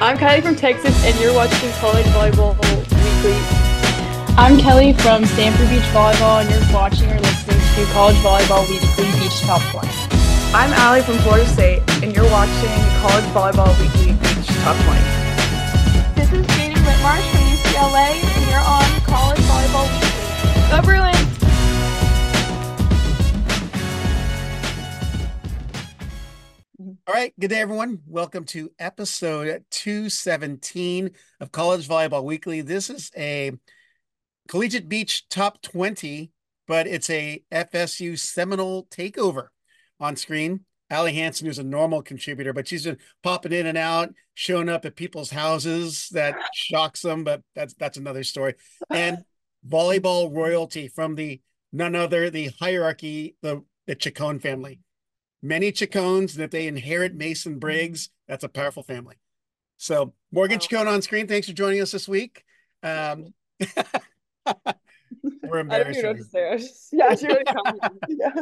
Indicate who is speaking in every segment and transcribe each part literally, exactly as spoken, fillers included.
Speaker 1: I'm Kylie from Texas, and you're watching College Volleyball Weekly.
Speaker 2: I'm Kelly from Stanford Beach Volleyball, and you're watching or listening to College Volleyball Weekly Beach Top twenty.
Speaker 3: I'm Allie from Florida State, and you're watching College Volleyball Weekly Beach Top twenty.
Speaker 4: This is Katie Whitmarsh from U C L A, and you're on College Volleyball Weekly. Go Bruins!
Speaker 5: All right, good day, everyone. Welcome to episode two seventeen of College Volleyball Weekly. This is a Collegiate Beach Top twenty, but it's a F S U Seminole takeover. On screen, Allie Hansen, who's a normal contributor, but she's been popping in and out, showing up at people's houses. That shocks them, but that's that's another story. And volleyball royalty from the none other, the hierarchy, the, the Chacon family. Many Chacones, and if they inherit Mason Briggs, that's a powerful family. So Morgan wow. Chacon on screen. Thanks for joining us this week. Um, we're embarrassed.
Speaker 1: I don't even know what to say. I just, yeah, she already commented. Yeah.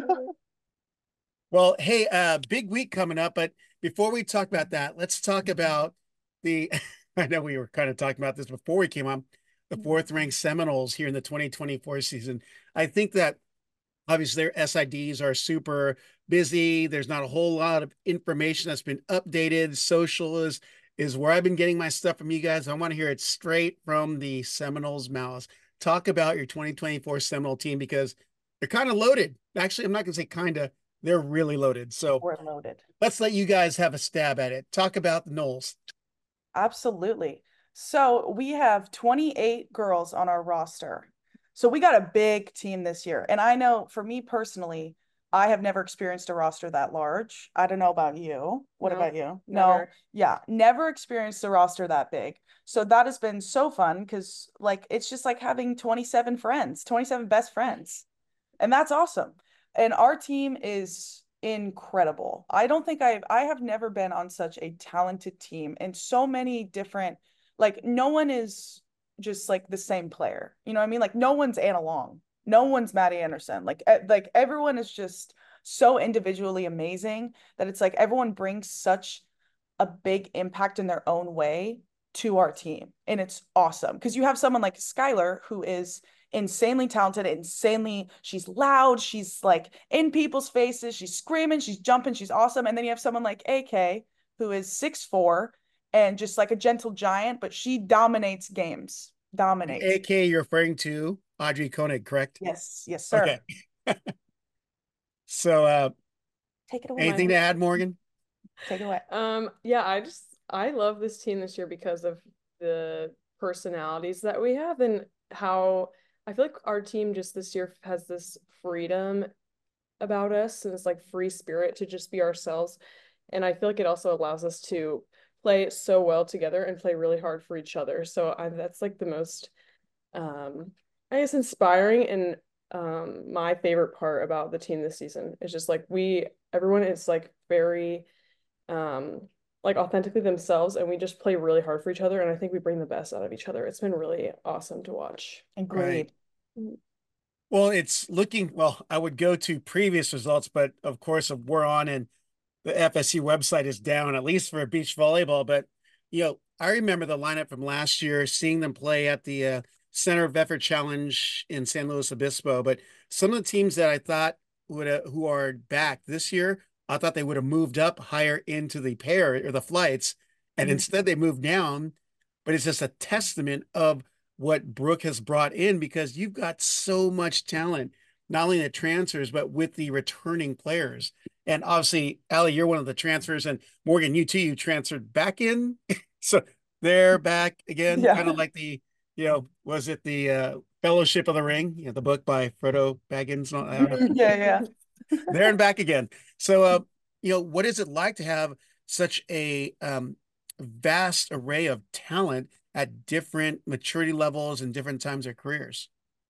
Speaker 5: Well, hey, uh, big week coming up, but before we talk about that, let's talk about the, I know we were kind of talking about this before we came on, the fourth ranked Seminoles here in the twenty twenty-four season. I think that obviously their S I Ds are super busy. There's not a whole lot of information that's been updated. Social is, is where I've been getting my stuff from you guys. I want to hear it straight from the Seminoles' mouths. Talk about your twenty twenty-four Seminole team because they're kind of loaded. Actually, I'm not going to say kind of. They're really loaded. So
Speaker 3: we're loaded.
Speaker 5: Let's let you guys have a stab at it. Talk about the Noles.
Speaker 3: Absolutely. So we have twenty-eight girls on our roster. So we got a big team this year. And I know for me personally, I have never experienced a roster that large. I don't know about you. What no, about you? Never. No. Yeah. Never experienced a roster that big. So that has been so fun because like, it's just like having twenty-seven friends, twenty-seven best friends. And that's awesome. And our team is incredible. I don't think I've, I have never been on such a talented team and so many different, like no one is just like the same player. You know what I mean? Like no one's Anna Long. No one's Maddie Anderson. Like, like everyone is just so individually amazing that it's like everyone brings such a big impact in their own way to our team. And it's awesome because you have someone like Skylar who is insanely talented, insanely, she's loud, she's like in people's faces, she's screaming, she's jumping, she's awesome. And then you have someone like A K who is six foot four and just like a gentle giant, but she dominates games. Dominates.
Speaker 5: A K, you're referring to Audrey Koenig, correct?
Speaker 3: Yes, yes, sir.
Speaker 5: Okay. So uh
Speaker 3: take it away.
Speaker 5: Anything to add, Morgan?
Speaker 3: Take it away.
Speaker 1: Um, yeah, I just I love this team this year because of the personalities that we have and how I feel like our team just this year has this freedom about us and it's like free spirit to just be ourselves. And I feel like it also allows us to play so well together and play really hard for each other. So I, that's like the most, um, I guess, inspiring and um, my favorite part about the team this season is just like we, everyone is like very, um, like authentically themselves and we just play really hard for each other. And I think we bring the best out of each other. It's been really awesome to watch.
Speaker 3: Agreed.
Speaker 5: Right. Well, it's looking, well, I would go to previous results, but of course we're on and the F S U website is down, at least for beach volleyball. But, you know, I remember the lineup from last year, seeing them play at the uh, Center of Effort Challenge in San Luis Obispo. But some of the teams that I thought would, uh, who are back this year, I thought they would have moved up higher into the pair or the flights. And mm-hmm. instead they moved down. But it's just a testament of what Brooke has brought in because you've got so much talent, not only the transfers, but with the returning players. And obviously, Allie, you're one of the transfers, and Morgan, you too, you transferred back in. So they're back again, yeah. Kind of like the, you know, was it the uh, Fellowship of the Ring, you know, the book by Frodo Baggins? I don't know.
Speaker 3: yeah, yeah.
Speaker 5: There and back again. So, uh, you know, what is it like to have such a um, vast array of talent at different maturity levels and different times of careers?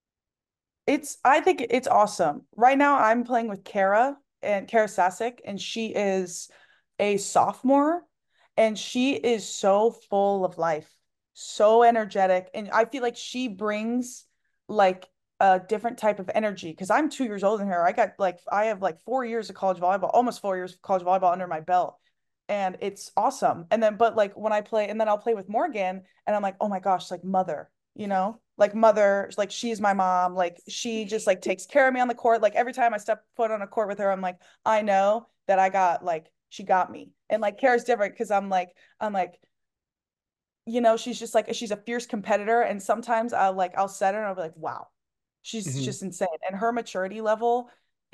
Speaker 3: It's, I think it's awesome. Right now I'm playing with Kara and Kara Sasek, and she is a sophomore and she is so full of life, so energetic. And I feel like she brings like a different type of energy because I'm two years older than her. I got like, I have like four years of college volleyball, almost four years of college volleyball under my belt. and it's awesome. And then, but like when I play, and then I'll play with Morgan, and I'm like, oh my gosh, like mother, you know, like mother, like she's my mom. Like she just like takes care of me on the court. Like every time I step foot on a court with her, I'm like, I know that I got like she got me. And like Kara's different because I'm like, I'm like, you know, she's just like she's a fierce competitor, and sometimes I'll like I'll set her and I'll be like, wow, she's
Speaker 5: Mhm.
Speaker 3: just insane. And her maturity level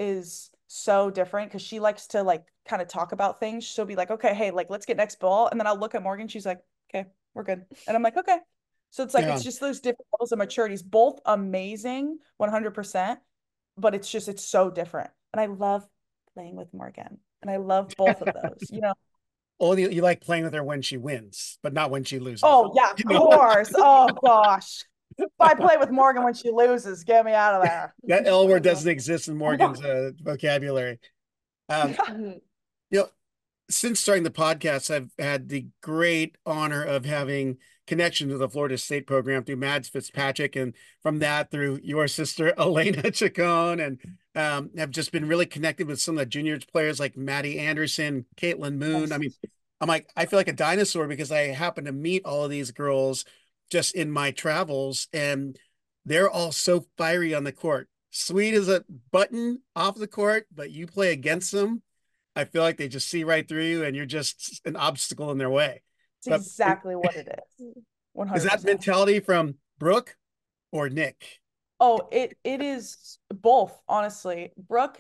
Speaker 3: is so different because she likes to like kind of talk about things. She'll be like, okay, hey, like let's get next ball. And then I'll look at Morgan, she's like, okay, we're good. And I'm like, okay. So it's like
Speaker 5: Yeah.
Speaker 3: it's just those different levels of maturities, both amazing, one hundred percent, but it's just it's so different. And I love playing with Morgan. And I love both of those, you know.
Speaker 5: Oh, you, you like playing with her when she wins, but not when she loses.
Speaker 3: Oh, yeah, of
Speaker 5: You know?
Speaker 3: course. Oh, gosh. If I play with Morgan when she loses, get me out of there.
Speaker 5: That L word doesn't exist in Morgan's uh, vocabulary. Um,
Speaker 1: Mhm.
Speaker 5: you know, since starting the podcast, I've had the great honor of having connection to the Florida State program through Mads Fitzpatrick, and from that through your sister Elena Chacon, and um, have just been really connected with some of the juniors players like Maddie Anderson, Caitlin Moon. I mean, I'm like, I feel like a dinosaur because I happen to meet all of these girls just in my travels, and they're all so fiery on the court. Sweet as a button off the court, but you play against them, I feel like they just see right through you and you're just an obstacle in their way.
Speaker 3: It's
Speaker 5: But
Speaker 3: exactly what it is.
Speaker 5: is that
Speaker 3: one hundred percent.
Speaker 5: mentality from Brooke or Nick?
Speaker 3: Oh, it it is both, honestly. Brooke,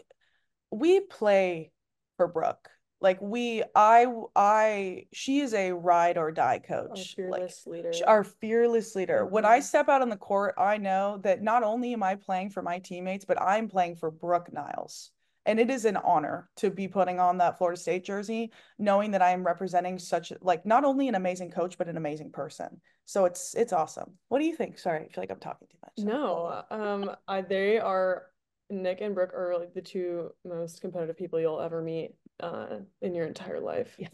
Speaker 3: we play for Brooke. Like we, I, I, she is a ride or die
Speaker 1: Our
Speaker 3: coach. Like
Speaker 1: fearless leader.
Speaker 3: sh- our fearless leader. When I
Speaker 1: Mhm.
Speaker 3: step out on the court, I know that not only am I playing for my teammates, but I'm playing for Brooke Niles. And it is an honor to be putting on that Florida State jersey, knowing that I am representing such like not only an amazing coach, but an amazing person. So it's it's awesome. What do you think? Sorry, I feel like I'm talking too much. Sorry.
Speaker 1: No, um, I they are Nick and Brooke are like the two most competitive people you'll ever meet uh in your entire life.
Speaker 3: Yeah.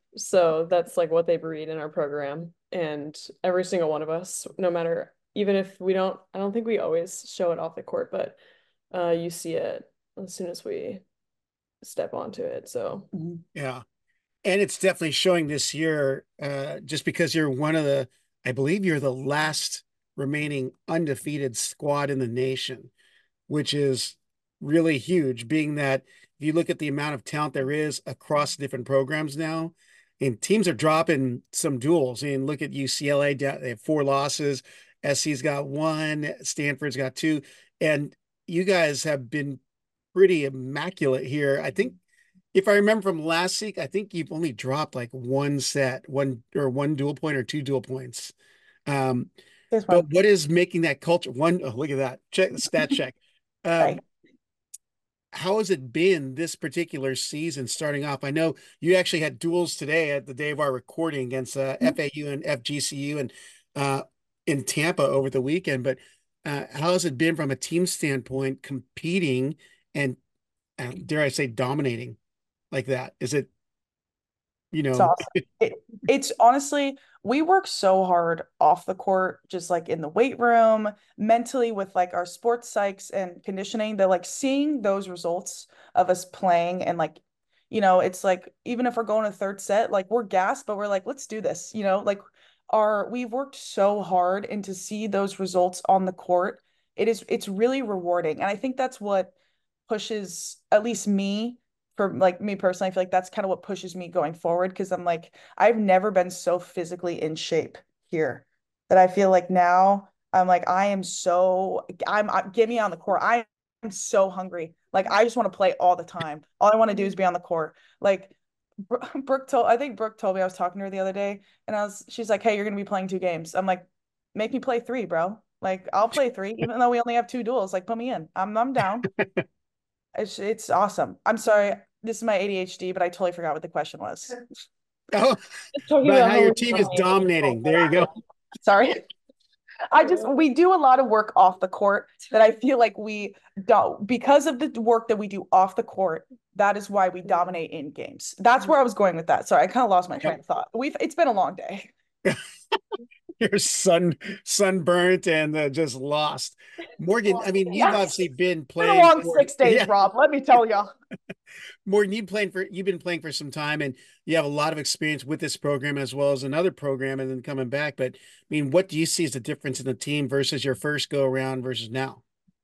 Speaker 1: So that's like what they breed in our program. And every single one of us, no matter even if we don't, I don't think we always show it off the court, but uh you see it as soon as we step onto it. So
Speaker 3: Mhm.
Speaker 5: Yeah. And it's definitely showing this year, uh, just because you're one of the, I believe you're the last remaining undefeated squad in the nation, which is really huge, being that if you look at the amount of talent there is across different programs now, and teams are dropping some duels. I mean, look at U C L A, they have four losses. S C's got one, Stanford's got two, and you guys have been pretty immaculate here. I think if I remember from last week, I think you've only dropped like one set, one or one dual point or two dual points. Um,
Speaker 3: This
Speaker 5: but
Speaker 3: one.
Speaker 5: what is making that culture? One, oh, look at that. Check the stat check. Um,
Speaker 3: Right.
Speaker 5: how has it been this particular season starting off? I know you actually had duels today at the day of our recording against uh,
Speaker 3: Mhm.
Speaker 5: F A U and F G C U and uh, in Tampa over the weekend. But uh, how has it been from a team standpoint competing and, uh, dare I say, dominating like that? Is it, you
Speaker 3: It's
Speaker 5: know,
Speaker 3: awesome. It, it's honestly, we work so hard off the court, just like in the weight room, mentally with like our sports psychs and conditioning, that like seeing those results of us playing and like, you know, it's like even if we're going to third set, like we're gassed, but we're like, let's do this, you know, like our we've worked so hard and to see those results on the court, it is it's really rewarding. And I think that's what pushes at least me for like me personally, I feel like that's kind of what pushes me going forward because I'm like, I've never been so physically in shape here that I feel like now I'm like, I am so, I'm, I, get me on the court. I am so hungry. Like, I just want to play all the time. All I want to do is be on the court. Like, Brooke told, I think Brooke told me I was talking to her the other day and I was, she's like, hey, you're going to be playing two games. I'm like, make me play three, bro. Like, I'll play three, even though we only have two duels. Like, put me in. I'm, I'm down. It's it's awesome. I'm sorry, this is my A D H D, but I totally forgot what the question was.
Speaker 5: oh,
Speaker 2: Talking
Speaker 5: but
Speaker 2: about
Speaker 5: how
Speaker 2: how
Speaker 5: your
Speaker 2: we're
Speaker 5: team is
Speaker 2: dominating.
Speaker 5: dominating. There you go.
Speaker 3: Sorry. I just we do a lot of work off the court that I feel like we don't because of the work that we do off the court. That is why we dominate in games. That's where I was going with that. Sorry, I kind of lost my train of thought. We've it's been a long day.
Speaker 5: you're sun sunburnt and uh, just lost. Morgan, I mean, you've
Speaker 3: Yes.
Speaker 5: obviously been
Speaker 3: It's been a
Speaker 5: playing
Speaker 3: long
Speaker 5: for,
Speaker 3: six days,
Speaker 5: yeah,
Speaker 3: Rob. Let me tell you.
Speaker 5: Morgan, you've playing for you've been playing for some time and you have a lot of experience with this program as well as another program and then coming back. But I mean, what do you see as the difference in the team versus your first go around versus now?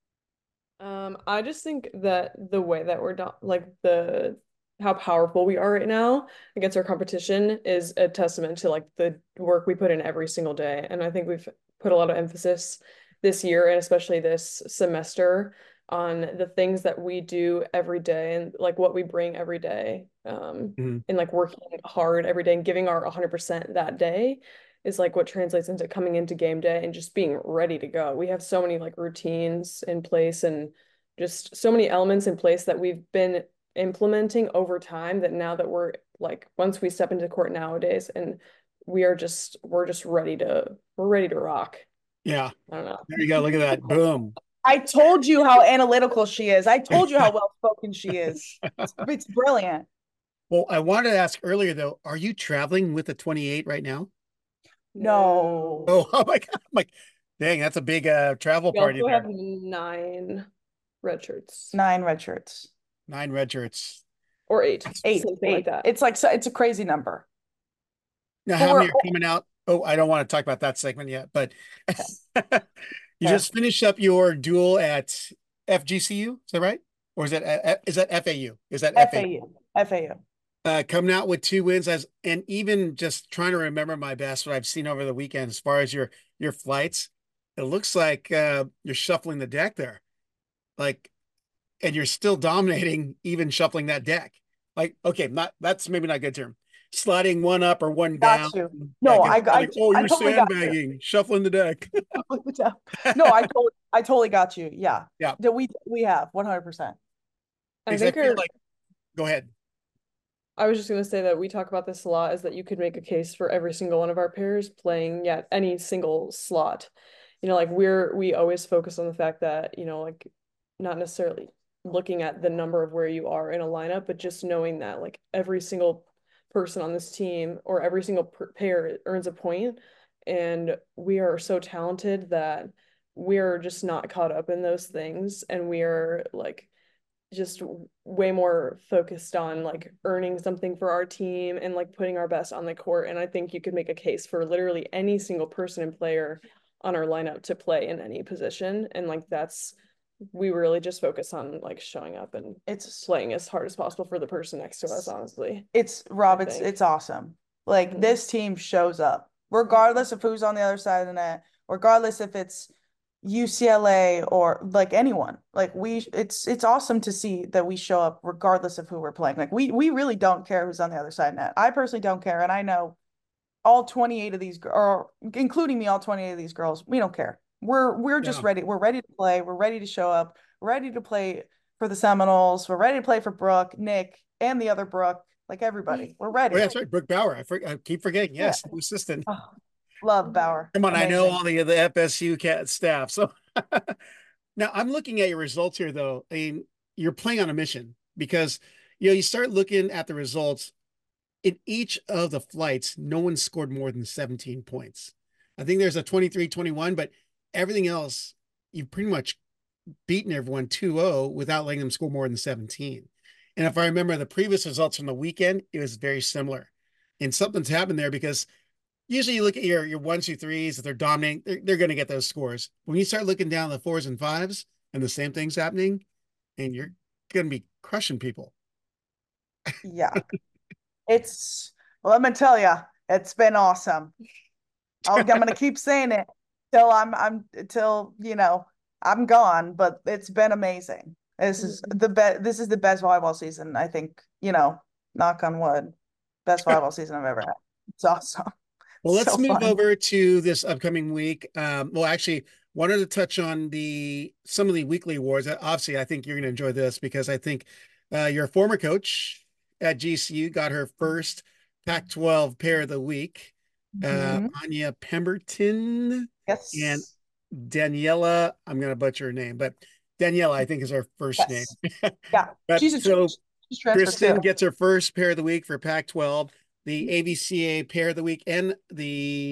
Speaker 1: Um, I just think that the way that we're done, like the how powerful we are right now against our competition is a testament to like the work we put in every single day. And I think we've put a lot of emphasis this year and especially this semester on the things that we do every day and like what we bring every day. Um,
Speaker 5: Mhm.
Speaker 1: and like working hard every day and giving our one hundred percent that day is like what translates into coming into game day and just being ready to go. We have so many like routines in place and just so many elements in place that we've been implementing over time that now that we're like once we step into court nowadays and we are just we're just ready to we're ready to rock.
Speaker 5: Yeah,
Speaker 1: I don't know.
Speaker 5: there you go. Look at that. Boom.
Speaker 3: I told you how analytical she is. I told you how well spoken she is. It's, it's brilliant.
Speaker 5: Well, I wanted to ask earlier though, are you traveling with the twenty-eight right now?
Speaker 3: No.
Speaker 5: Oh, oh my God. I'm like, dang, that's a big uh travel
Speaker 1: We
Speaker 5: party
Speaker 1: also
Speaker 5: there.
Speaker 1: have nine red shirts
Speaker 3: Nine red shirts.
Speaker 5: Nine red shirts.
Speaker 1: or eight,
Speaker 3: Eight.
Speaker 1: something
Speaker 3: Eight.
Speaker 1: like that.
Speaker 3: It's like so it's a crazy number.
Speaker 5: Now,
Speaker 3: But
Speaker 5: how many
Speaker 3: we're
Speaker 5: are coming out? Oh, I don't want to talk about that segment yet, but you
Speaker 3: Yeah.
Speaker 5: just finished up your duel at F G C U, is that right? Or is that uh, is that F A U? Is that F A U?
Speaker 3: F A U. F A U.
Speaker 5: Uh, coming out with two wins as and even just trying to remember my best what I've seen over the weekend as far as your your flights, it looks like uh, you're shuffling the deck there, like, and you're still dominating even shuffling that deck. Like, okay, not that's maybe not a good term. Sliding one up or one down.
Speaker 3: Got you.
Speaker 5: Yeah,
Speaker 3: No,
Speaker 5: 'cause
Speaker 3: I
Speaker 5: it's
Speaker 3: I,
Speaker 5: like, oh,
Speaker 3: I
Speaker 5: you're
Speaker 3: totally got you.
Speaker 5: sandbagging, shuffling the deck.
Speaker 3: No, I totally I totally got you. Yeah.
Speaker 5: Yeah.
Speaker 3: That we we have one hundred percent.
Speaker 1: I
Speaker 5: Because I
Speaker 1: think
Speaker 5: feel
Speaker 1: our,
Speaker 5: like, go ahead.
Speaker 1: I was just gonna say that we talk about this a lot is that you could make a case for every single one of our pairs playing yet any single slot. You know, like we're we always focus on the fact that, you know, like not necessarily looking at the number of where you are in a lineup, but just knowing that like every single person on this team or every single pair earns a point, and we are so talented that we're just not caught up in those things, and we are like just way more focused on like earning something for our team and like putting our best on the court. And I think you could make a case for literally any single person and player on our lineup to play in any position. And like that's we really just focus on like showing up and
Speaker 3: It's
Speaker 1: playing as hard as possible for the person next to us, honestly.
Speaker 3: it's Rob,
Speaker 1: I
Speaker 3: it's
Speaker 1: think.
Speaker 3: it's awesome. Like
Speaker 1: Mhm.
Speaker 3: this team shows up regardless of who's on the other side of the net, regardless if it's U C L A or like anyone. Like we it's it's awesome to see that we show up regardless of who we're playing. Like we we really don't care who's on the other side of the net. I personally don't care, and I know all twenty-eight of these or including me, all twenty-eight of these girls, we don't care. We're we're just
Speaker 5: Yeah.
Speaker 3: ready. We're ready to play. We're ready to show up. We're ready to play for the Seminoles. We're ready to play for Brooke, Nick, and the other Brooke. Like everybody, we're ready.
Speaker 5: Oh, yeah, that's right. Now, Brooke Bauer. I, for, I keep forgetting. Yes, new assistant.
Speaker 3: Oh, love Bauer.
Speaker 5: Come on, I know
Speaker 3: Amazing.
Speaker 5: all the the F S U cat staff. So now I'm looking at your results here, though. I mean, you're playing on a mission because you know you start looking at the results in each of the flights. No one scored more than seventeen points. I think there's a twenty-three twenty-one, but everything else you've pretty much beaten everyone two oh without letting them score more than seventeen. And if I remember the previous results from the weekend, it was very similar. And something's happened there because usually you look at your your ones, two, threes, if they're dominating, they're, they're going to get those scores. When you start looking down the fours and fives and the same thing's happening, and you're going to be crushing people.
Speaker 3: Yeah. It's well, let me tell you, it's been awesome. I'll, I'm gonna keep saying it till I'm I'm till you know I'm gone, but it's been amazing. This is the best. This is the best volleyball season, I think. You know, knock on wood, best volleyball season I've ever had. It's awesome.
Speaker 5: Well, let's
Speaker 3: So
Speaker 5: move
Speaker 3: fun.
Speaker 5: over to this upcoming week. Um, well, actually, wanted to touch on the some of the weekly awards. Obviously, I think you're going to enjoy this because I think uh, your former coach at G C U got her first Pac twelve Pair of the Week. Uh,
Speaker 3: Mhm.
Speaker 5: Anya Pemberton
Speaker 3: Yes.
Speaker 5: and Daniela. I'm going to butcher her name, but Daniela, I think, is her first
Speaker 3: Yes.
Speaker 5: name.
Speaker 3: Yeah.
Speaker 5: But
Speaker 3: She's a
Speaker 5: so
Speaker 3: she's transferred
Speaker 5: Kristen
Speaker 3: too.
Speaker 5: gets her first Pair of the Week for Pac twelve, the A V C A Pair of the Week, and the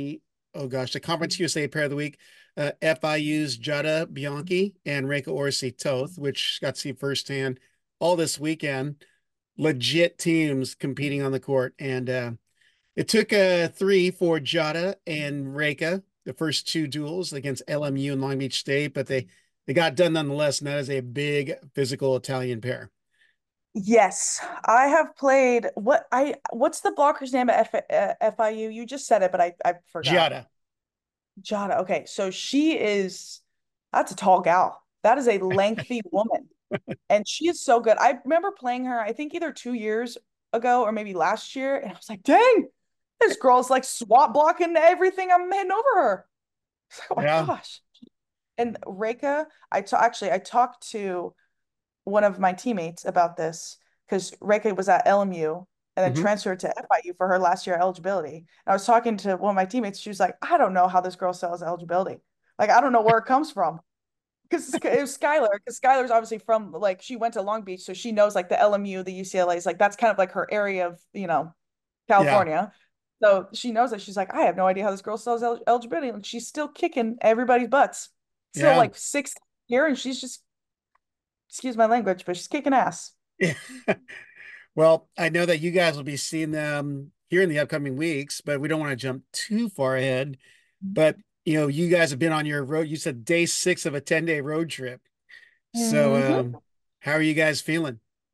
Speaker 5: oh gosh, the Conference U S A Pair of the Week, uh, F I U's Jada Bianchi and Reika Orsi Toth, which got to see firsthand all this weekend. Legit teams competing on the court. And uh, it took a uh, three for Jada and Reika, the first two duels against L M U and Long Beach State, but they, they got done nonetheless. And that is a big physical Italian pair.
Speaker 3: Yes, I have played what I what's the blocker's name at F, uh, F I U? You just said it, but I I forgot.
Speaker 5: Jada.
Speaker 3: Jada. Okay, so she is that's a tall gal. That is a lengthy woman. And she is so good. I remember playing her, I think either two years ago or maybe last year, and I was like, dang, this girl's like swat blocking everything I'm hitting over her. Oh my
Speaker 5: Yeah.
Speaker 3: gosh. And Reika, I t- actually I talked to one of my teammates about this because Reika was at L M U and then
Speaker 5: Mhm.
Speaker 3: transferred to F I U for her last year eligibility. And I was talking to one of my teammates. She was like, I don't know how this girl sells eligibility. Like, I don't know where it comes from. Because it was Skylar, because Skylar's obviously from like she went to Long Beach, so she knows like the L M U, the U C L A's, like that's kind of like her area of, you know,
Speaker 5: Yeah.
Speaker 3: California. So she knows that she's like, I have no idea how this girl sells el- eligibility, and she's still kicking everybody's butts. Still
Speaker 5: Yeah.
Speaker 3: like six here, and she's just, excuse my language, but she's kicking ass.
Speaker 5: Yeah. Well, I know that you guys will be seeing them here in the upcoming weeks, but we don't want to jump too far ahead. But you know, you guys have been on your road. You said day six of a ten day road trip. So,
Speaker 3: Mhm.
Speaker 5: um, how are you guys feeling?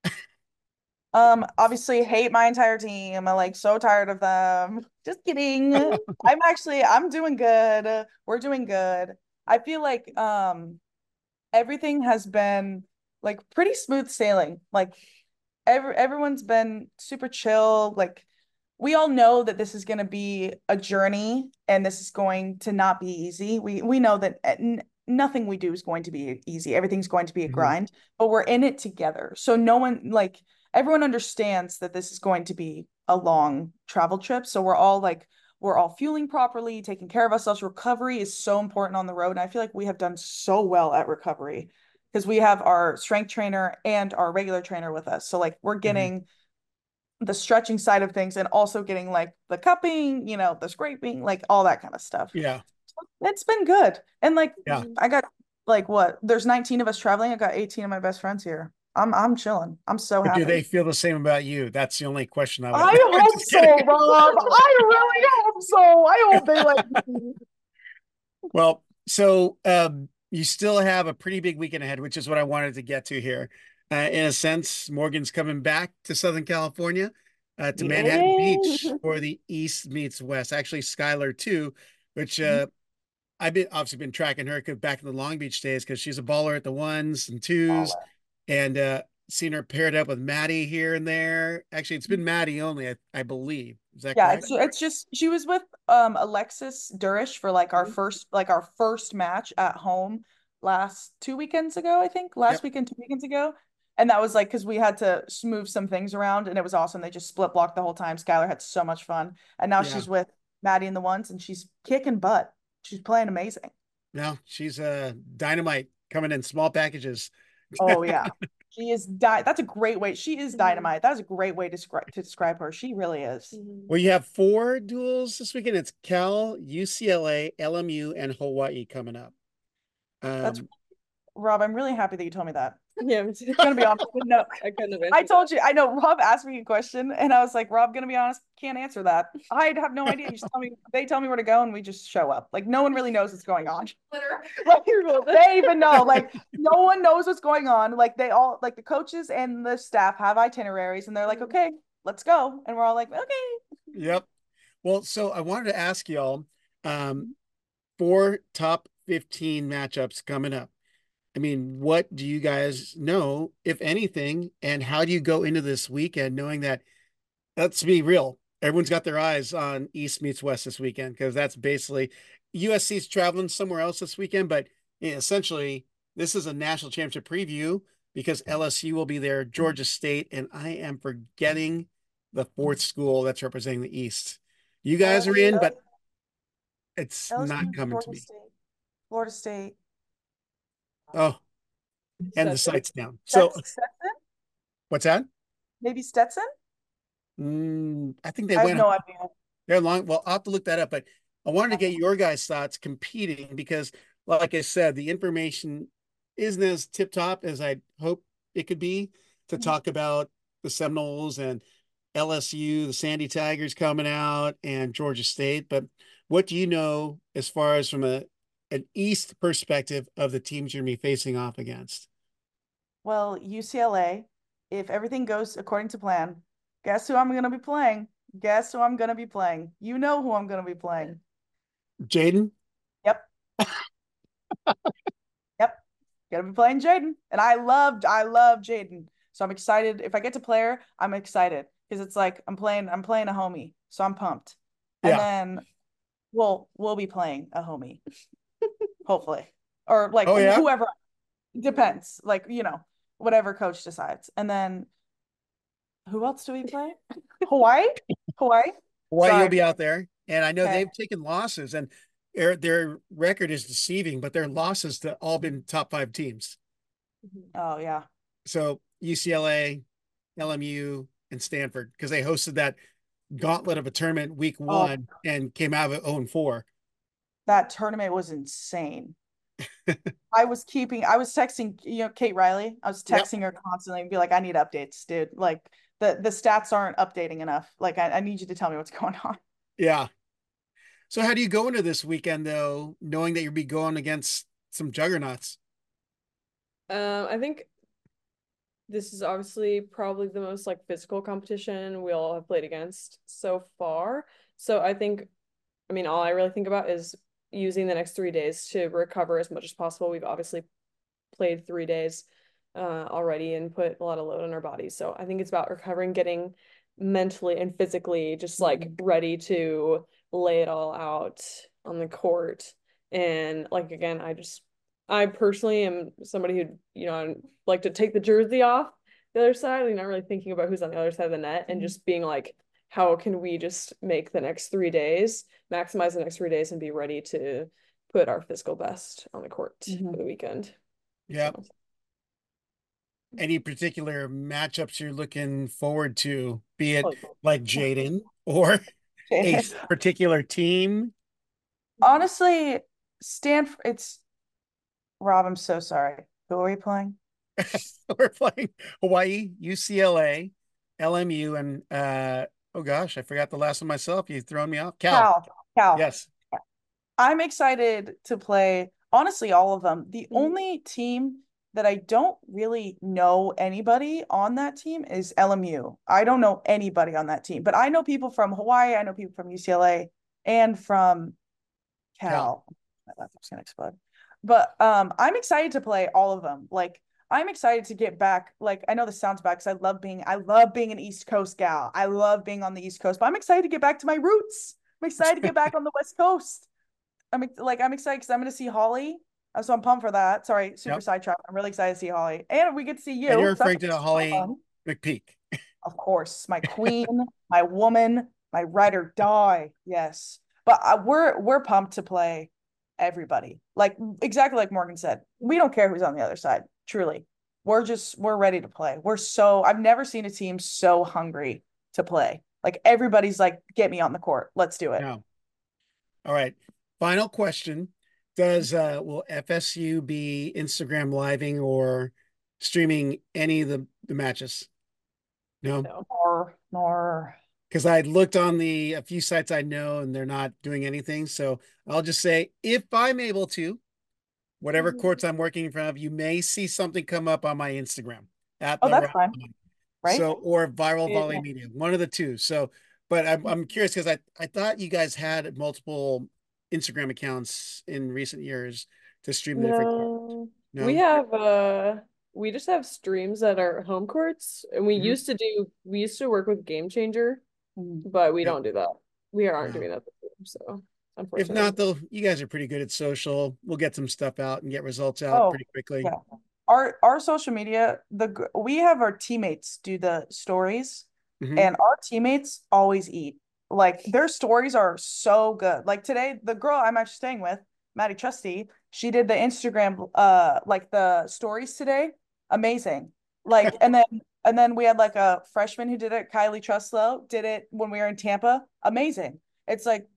Speaker 3: Um, obviously hate my entire team. I'm like so tired of them. Just kidding. I'm actually I'm doing good. We're doing good. I feel like um everything has been like pretty smooth sailing. Like every everyone's been super chill. Like we all know that this is going to be a journey and this is going to not be easy. We we know that n- nothing we do is going to be easy. Everything's going to be a
Speaker 5: Mhm.
Speaker 3: grind, but we're in it together. So no one like everyone understands that this is going to be a long travel trip. So we're all like we're all fueling properly, taking care of ourselves. Recovery is so important on the road, and I feel like we have done so well at recovery because we have our strength trainer and our regular trainer with us. So like we're
Speaker 5: Mhm.
Speaker 3: getting the stretching side of things and also getting like the cupping, you know, the scraping, like all that kind of stuff.
Speaker 5: Yeah.
Speaker 3: It's been good. And like
Speaker 5: Yeah.
Speaker 3: I got like what? There's nineteen of us traveling. I got eighteen of my best friends here. I'm I'm chilling. I'm so
Speaker 5: But do
Speaker 3: happy.
Speaker 5: they feel the same about you? That's the only question I would.
Speaker 3: I
Speaker 5: I'm
Speaker 3: hope
Speaker 5: just
Speaker 3: so,
Speaker 5: kidding.
Speaker 3: Rob. I really hope so. I hope they like me.
Speaker 5: Well, so um, you still have a pretty big weekend ahead, which is what I wanted to get to here. Uh, in a sense, Morgan's coming back to Southern California, uh, to Manhattan Beach
Speaker 3: Yeah.
Speaker 5: for the East meets West. Actually, Skylar too, which uh, I've been obviously been tracking her 'cause back in the Long Beach days because she's a baller at the ones and twos,
Speaker 3: Baller.
Speaker 5: and uh, seen her paired up with Maddie here and there. Actually, it's been Maddie only, I, I believe. Is that
Speaker 3: Yeah,
Speaker 5: correct?
Speaker 3: it's it's just she was with um Alexis Durish for like our
Speaker 5: Mhm.
Speaker 3: first like our first match at home last two weekends ago, I think. Last
Speaker 5: Yep.
Speaker 3: weekend, two weekends ago. And that was like because we had to move some things around and it was awesome. They just split blocked the whole time. Skylar had so much fun. And now
Speaker 5: Yeah.
Speaker 3: she's with Maddie and the ones and she's kicking butt. She's playing amazing.
Speaker 5: No, she's a uh, dynamite coming in small packages.
Speaker 3: Oh yeah. She is di that's a great way. She is
Speaker 1: Mhm.
Speaker 3: dynamite. That is a great way to describe to describe her. She really is.
Speaker 1: Mhm.
Speaker 5: Well, you have four duels this weekend. It's Cal, U C L A, L M U, and Hawaii coming up.
Speaker 3: That's
Speaker 5: Um,
Speaker 3: Rob, I'm really happy that you told me that.
Speaker 1: Yeah, me too.
Speaker 3: Gonna be honest. No,
Speaker 1: I couldn't have
Speaker 3: I
Speaker 1: answered
Speaker 3: told you. I know Rob asked me a question, and I was like, "Rob, gonna be honest, can't answer that. I have no idea. You just tell me. They tell me where to go, and we just show up. Like no one really knows what's going on. Like they even know. Like no one knows what's going on. Like they all, like the coaches and the staff have itineraries, and they're like, "Okay, let's go," and we're all like, "Okay."
Speaker 5: yep. Well, so I wanted to ask y'all, um, four top fifteen matchups coming up. I mean, what do you guys know, if anything, and how do you go into this weekend knowing that, let's be real, everyone's got their eyes on East meets West this weekend because that's basically U S C's traveling somewhere else this weekend, but essentially this is a national championship preview because L S U will be there, Georgia State, and I am forgetting the fourth school that's representing the East. You guys are in, but it's
Speaker 3: L S U,
Speaker 5: not coming to
Speaker 3: Florida
Speaker 5: me.
Speaker 3: State, Florida State.
Speaker 5: Oh, and the
Speaker 1: Stetson.
Speaker 5: site's down. So
Speaker 3: Stetson?
Speaker 5: what's that?
Speaker 3: Maybe Stetson?
Speaker 5: Mm, I think they
Speaker 3: I have
Speaker 5: went
Speaker 3: no idea.
Speaker 5: they're long. Well, I'll have to look that up, but I wanted to get your guys' thoughts competing because, like I said, the information isn't as tip top as I hope it could be to talk about the Seminoles and L S U, the Sandy Tigers coming out, and Georgia State. But what do you know as far as from a an East perspective of the teams you're going to be facing off against?
Speaker 3: Well, U C L A, if everything goes according to plan, guess who I'm going to be playing? Guess who I'm going to be playing? You know who I'm going to be playing.
Speaker 5: Jaden?
Speaker 3: Yep. Yep. Gonna be playing Jaden. And I loved, I love Jaden. So I'm excited. If I get to play her, I'm excited because it's like I'm playing, I'm playing a homie. So I'm pumped. And
Speaker 5: Yeah.
Speaker 3: then we'll we'll be playing a homie. Hopefully. Or like
Speaker 5: Oh, yeah?
Speaker 3: whoever depends. Like, you know, whatever coach decides. And then who else do we play? Hawaii? Hawaii?
Speaker 5: Hawaii
Speaker 3: Sorry.
Speaker 5: will be out there. And I know
Speaker 3: Okay.
Speaker 5: they've taken losses and their, their record is deceiving, but their losses to all been top five teams.
Speaker 3: Oh yeah.
Speaker 5: So U C L A, L M U, and Stanford, because they hosted that gauntlet of a tournament week one oh. and came out of it oh and four.
Speaker 3: That tournament was insane. I was keeping, I was texting, you know, Kate Riley. I was texting yep. her constantly and be like, I need updates, dude. Like the, the stats aren't updating enough. Like I, I need you to tell me what's going on.
Speaker 5: Yeah. So how do you go into this weekend though, knowing that you'll be going against some juggernauts?
Speaker 1: Um, I think this is obviously probably the most like physical competition we all have played against so far. So I think, I mean, all I really think about is using the next three days to recover as much as possible. We've obviously played three days uh, already and put a lot of load on our bodies. So I think it's about recovering, getting mentally and physically just like ready to lay it all out on the court. And like, again, I just, I personally am somebody who, you know, I like to take the jersey off the other side. You're not really thinking about who's on the other side of the net and just being like, how can we just make the next three days, maximize the next three days and be ready to put our physical best on the court mm-hmm. for the weekend.
Speaker 5: Yeah. So. Any particular matchups you're looking forward to, be it like Jaden or a particular team?
Speaker 3: Honestly, Stanford, it's Rob, I'm so sorry. Who are we playing?
Speaker 5: We're playing Hawaii, U C L A, L M U, and uh oh gosh, I forgot the last one myself. You've thrown me off. Cal.
Speaker 3: Cal. Cal.
Speaker 5: Yes.
Speaker 3: I'm excited to play, honestly, all of them. The mm-hmm. only team that I don't really know anybody on that team is L M U. I don't know anybody on that team, but I know people from Hawaii. I know people from U C L A and from Cal. Cal. My laptop's gonna explode. But um, I'm excited to play all of them. Like, I'm excited to get back. Like, I know this sounds bad because I love being, I love being an East Coast gal. I love being on the East Coast, but I'm excited to get back to my roots. I'm excited to get back on the West Coast. I'm like, I'm excited because I'm going to see Holly. So I'm pumped for that. Sorry, super yep. sidetrack. I'm really excited to see Holly. And we get to see you.
Speaker 5: And you're referring to Holly fun. McPeak.
Speaker 3: Of course. My queen, my woman, my ride or die. Yes. But uh, we're, we're pumped to play everybody. Like exactly like Morgan said, we don't care who's on the other side. Truly, we're just we're ready to play. We're so I've never seen a team so hungry to play. Like everybody's like, get me on the court, let's do it.
Speaker 5: Yeah. All right, final question. Does uh will F S U be Instagram living or streaming any of the, the matches? No,
Speaker 3: nor nor
Speaker 5: because I looked on the a few sites I know and they're not doing anything. So I'll just say, if I'm able to, whatever mm-hmm. courts I'm working in front of, you may see something come up on my Instagram at
Speaker 3: oh,
Speaker 5: the
Speaker 3: that's fine. Right.
Speaker 5: So or Viral
Speaker 3: yeah.
Speaker 5: Volley Media, one of the two. So, but I'm I'm curious because I I thought you guys had multiple Instagram accounts in recent years to stream the
Speaker 1: no.
Speaker 5: different courts. No,
Speaker 1: we have uh we just have streams at our home courts, and we mm-hmm. used to do we used to work with Game Changer. But we yep. don't do that. We aren't no. doing that. So,
Speaker 5: if not, though, you guys are pretty good at social. We'll get some stuff out and get results out oh, pretty quickly.
Speaker 3: Yeah. Our our social media, the we have our teammates do the stories, mm-hmm. and our teammates always eat. Like their stories are so good. Like today, the girl I'm actually staying with, Maddie Trusty, she did the Instagram, uh, like the stories today. Amazing. Like, and then. And then we had like a freshman who did it, Kylie Truslow, did it when we were in Tampa. Amazing. It's like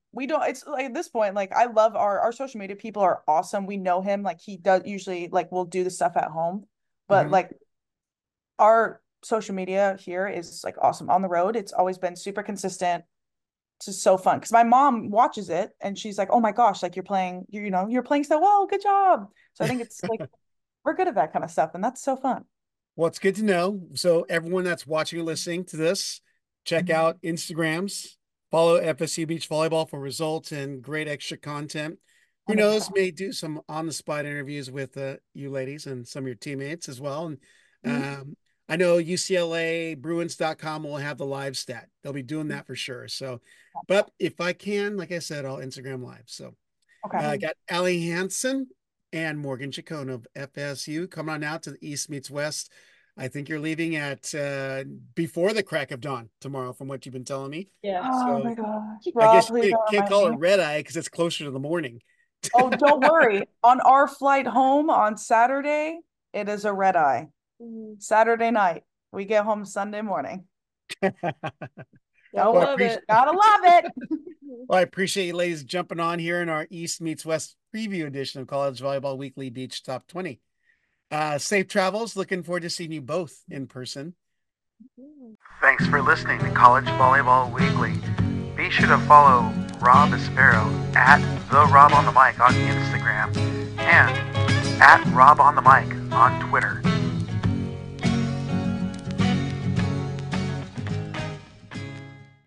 Speaker 3: we don't, it's like at this point, like I love our our social media people are awesome. We know him. Like he does usually like we'll do the stuff at home. But
Speaker 5: Mhm.
Speaker 3: like our social media here is like awesome. On the road, it's always been super consistent. It's just so fun because my mom watches it and she's like, "Oh my gosh, like you're playing, you you know, you're playing so well. Good job." So I think it's like we're good at that kind of stuff, and that's so fun.
Speaker 5: Well, it's good to know. So everyone that's watching or listening to this, check out Instagrams, follow F S U Beach Volleyball for results and great extra content. Who knows,
Speaker 3: one hundred percent.
Speaker 5: may do some on the spot interviews with uh, you ladies and some of your teammates as well. And um, I know U C L A Bruins dot com will have the live stat. They'll be doing that for sure. So, but if I can, like I said, I'll Instagram live. So
Speaker 3: Okay.
Speaker 5: uh, I got Allie Hansen and Morgan Chacon of F S U coming on out to the East meets West. I think you're leaving at uh, before the crack of dawn tomorrow, from what you've been telling me.
Speaker 2: Yeah.
Speaker 3: Oh
Speaker 5: So
Speaker 3: my gosh.
Speaker 5: I
Speaker 3: Rob,
Speaker 5: guess
Speaker 3: please
Speaker 5: you
Speaker 3: don't
Speaker 5: can't
Speaker 3: remind
Speaker 5: call it
Speaker 3: me.
Speaker 5: red eye because it's closer to the morning.
Speaker 3: Oh, don't worry. On our flight home on Saturday, it is a red eye. Saturday night. We get home Sunday morning.
Speaker 1: Gotta
Speaker 3: Oh,
Speaker 5: Well, I
Speaker 1: love
Speaker 5: appreciate-
Speaker 1: it.
Speaker 3: gotta love it.
Speaker 5: Well, I appreciate you ladies jumping on here in our East meets West preview edition of College Volleyball Weekly Beach Top twenty. Uh, safe travels. Looking forward to seeing you both in person. Thanks for listening to College Volleyball Weekly. Be sure to follow Rob Aspero at the Rob on the Mic on Instagram and at Rob on the Mic on Twitter.